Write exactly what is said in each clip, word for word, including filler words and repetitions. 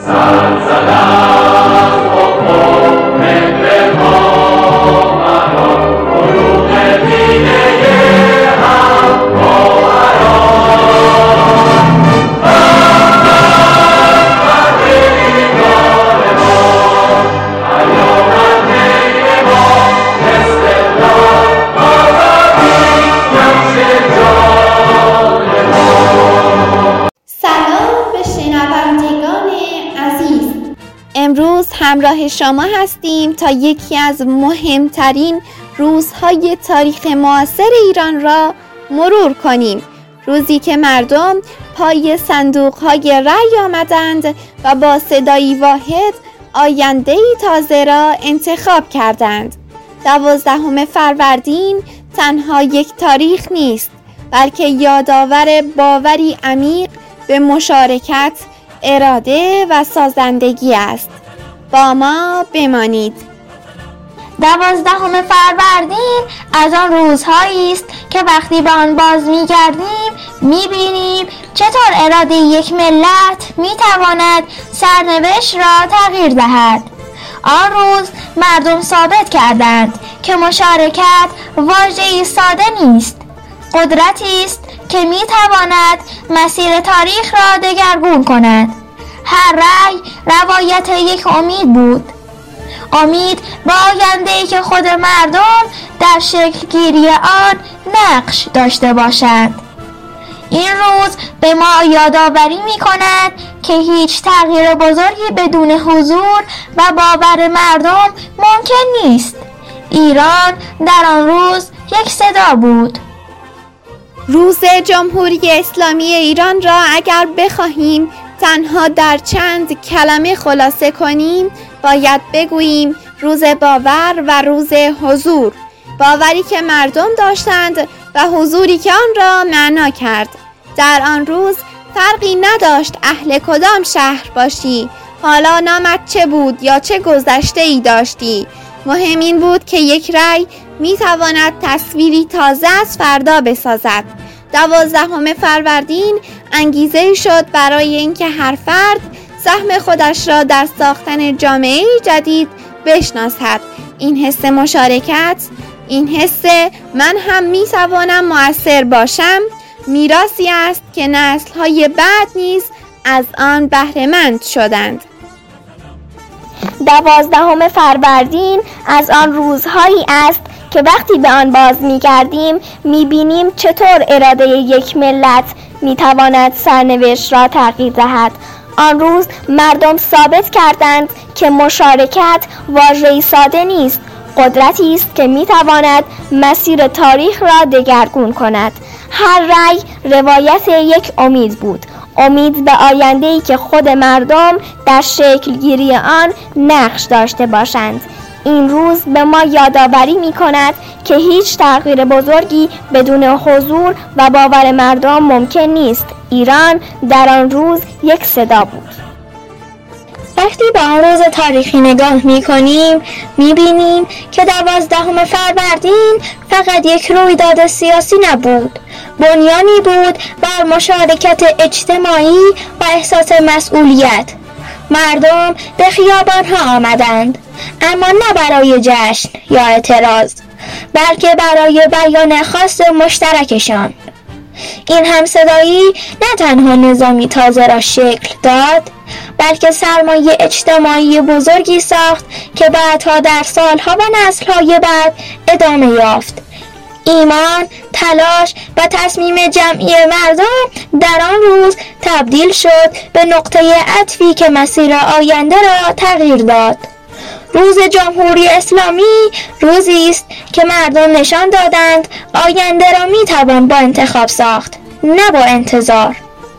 امروز همراه شما هستیم تا یکی از مهمترین روزهای تاریخ معاصر ایران را مرور کنیم. روزی که مردم پای صندوق‌های رأی آمدند و با صدایی واحد آینده‌ای تازه را انتخاب کردند. دوازدهم فروردین تنها یک تاریخ نیست، بلکه یادآور باوری عمیق به مشارکت، اراده و سازندگی است. با ما بمانید. دوازدهم فروردین از آن روزهایی است که وقتی به آن باز می‌گردیم می‌بینیم چطور اراده یک ملت می‌تواند سرنوشت را تغییر دهد. آن روز مردم ثابت کردند که مشارکت واژه‌ای ساده نیست، قدرتی است که می‌تواند مسیر تاریخ را دگرگون کند. هر رأی روایت یک امید بود، امید به آینده‌ای که خود مردم در شکل گیری آن نقش داشته باشند. این روز به ما یادآوری می‌کند که هیچ تغییر بزرگی بدون حضور و باور مردم ممکن نیست. ایران در آن روز یک صدا بود. روز جمهوری اسلامی ایران را اگر بخواهیم تنها در چند کلمه خلاصه کنیم، باید بگوییم روز باور و روز حضور. باوری که مردم داشتند و حضوری که آن را معنا کرد. در آن روز فرقی نداشت اهل کدام شهر باشی، حالا نامت چه بود یا چه گذشته ای داشتی. مهم این بود که یک رأی می تواند تصویری تازه از فردا بسازد. دوازدهم فروردین انگیزه شد برای اینکه هر فرد سهم خودش را در ساختن جامعه جدید بشناسد. این حس مشارکت، این حس من هم می توانم مؤثر باشم، میراثی است که نسل‌های بعد نیز از آن بهره مند شدند. دوازدهم فروردین از آن روزهایی است که وقتی به آن باز می‌گردیم می‌بینیم چطور اراده یک ملت می‌تواند سرنوشت را تغییر دهد. آن روز مردم ثابت کردند که مشارکت واژه‌ای ساده نیست، قدرتی است که می‌تواند مسیر تاریخ را دگرگون کند. هر رأی روایت یک امید بود، امید به آینده‌ای که خود مردم در شکل گیری آن نقش داشته باشند. این روز به ما یادآوری می‌کند که هیچ تغییر بزرگی بدون حضور و باور مردم ممکن نیست. ایران در آن روز یک صدا بود. وقتی به آن روز تاریخی نگاه می‌کنیم می‌بینیم که دوازدهم فروردین فقط یک رویداد سیاسی نبود، بنیانی بود بر مشارکت اجتماعی و احساس مسئولیت. مردم به خیابان‌ها آمدند، اما نه برای جشن یا اعتراض، بلکه برای بیان خواست مشترکشان. این همصدایی نه تنها نظامی تازه را شکل داد، بلکه سرمایه اجتماعی بزرگی ساخت که بعدها در سالها و نسل‌های بعد ادامه یافت. ایمان، تلاش و تصمیم جمعی مردم در آن روز تبدیل شد به نقطه عطفی که مسیر آینده را تغییر داد. روز جمهوری اسلامی روزی است که مردم نشان دادند آینده را میتوان با انتخاب ساخت، نه با انتظار.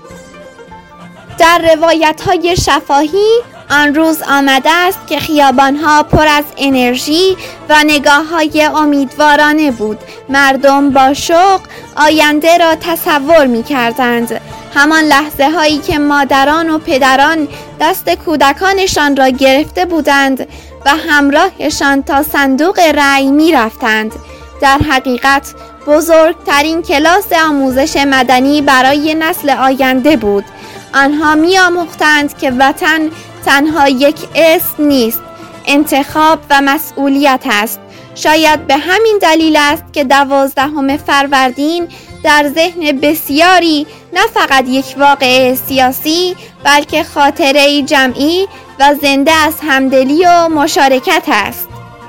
در روایت‌های شفاهی آن روز آمده است که خیابان‌ها پر از انرژی و نگاه‌های امیدوارانه بود. مردم با شوق آینده را تصور می‌کردند. همان لحظه هایی که مادران و پدران دست کودکانشان را گرفته بودند و همراهشان تا صندوق رأی می‌رفتند. در حقیقت بزرگترین کلاس آموزش مدنی برای نسل آینده بود. آنها می‌آموختند که وطن تنها یک اسم نیست، انتخاب و مسئولیت است. شاید به همین دلیل است که دوازدهم فروردین در ذهن بسیاری نه فقط یک واقعه سیاسی بلکه خاطره‌ای جمعی و زنده از همدلی و مشارکت است.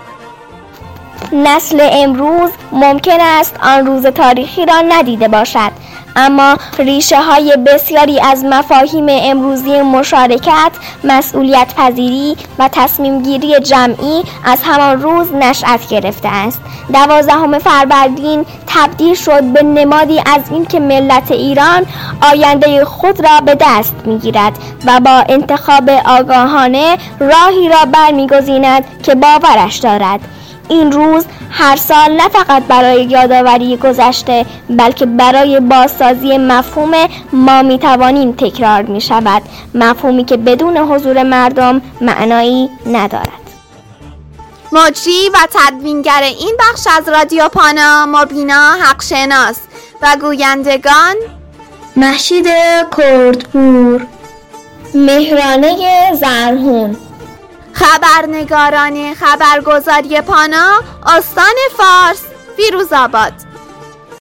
نسل امروز ممکن است آن روز تاریخی را ندیده باشد، اما ریشه های بسیاری از مفاهیم امروزی مشارکت، مسئولیت پذیری و تصمیم گیری جمعی از همان روز نشأت گرفته است. دوازدهم فروردین تبدیل شد به نمادی از این که ملت ایران آینده خود را به دست می‌گیرد و با انتخاب آگاهانه راهی را برمی‌گزیند که باورش دارد. این روز هر سال نه فقط برای یادآوری گذشته بلکه برای بازسازی مفهوم ما میتوانیم تکرار می شود، مفهومی که بدون حضور مردم معنایی ندارد. مجری و تدوینگر این بخش از رادیو پانا مبینا حقشناس و گویندگان مهشید کردپور، مهرانه زرهون. خبرنگاران خبرگزاری پانا، استان فارس، فیروزآباد.